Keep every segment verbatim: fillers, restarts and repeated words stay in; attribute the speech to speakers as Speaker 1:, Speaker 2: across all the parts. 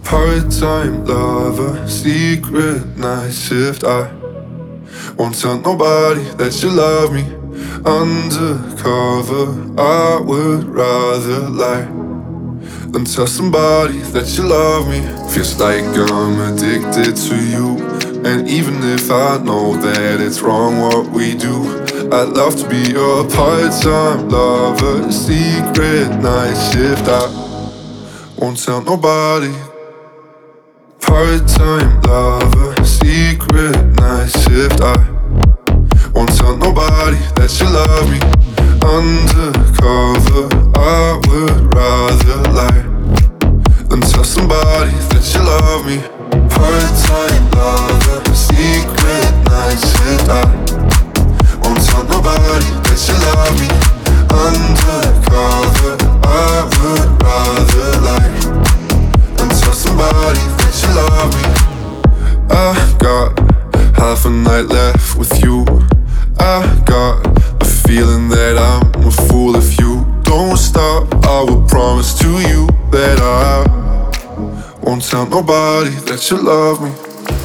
Speaker 1: Part-time lover, secret night shift. I won't tell nobody that you love me. Undercover, I would rather lie than tell somebody that you love me. Feels like I'm addicted to you, and even if I know that it's wrong what we do, I'd love to be your part-time lover, secret night shift. I won't tell nobody. Part-time lover, secret night shift. I won't tell nobody that you love me. Undercover, I would rather lie than tell somebody that you love me. Part-time lover, secret night shift. I won't tell nobody that you love me. Undercover, I would rather lie than tell somebody that you love me. I got half a night left with you. I got a feeling that I'm a fool if you don't stop. I will promise to you that I won't tell nobody that you love me.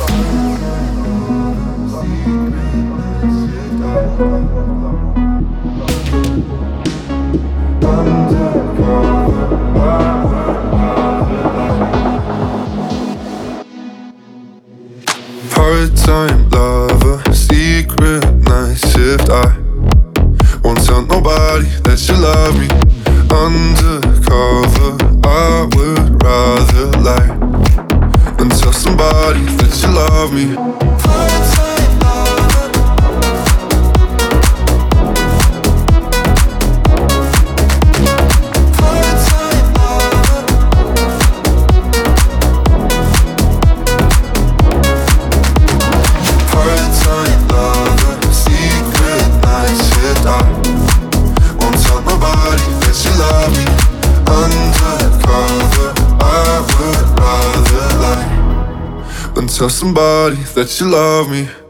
Speaker 1: Part-time lover, secret night shift. I won't tell nobody that you love me. Undercover, I would rather lie than tell somebody that you love me. Part-time lover. Part-time lover. Part-time lover, secret night shift. I won't tell nobody that you love me. Undercover, I would rather lie than tell somebody that you love me.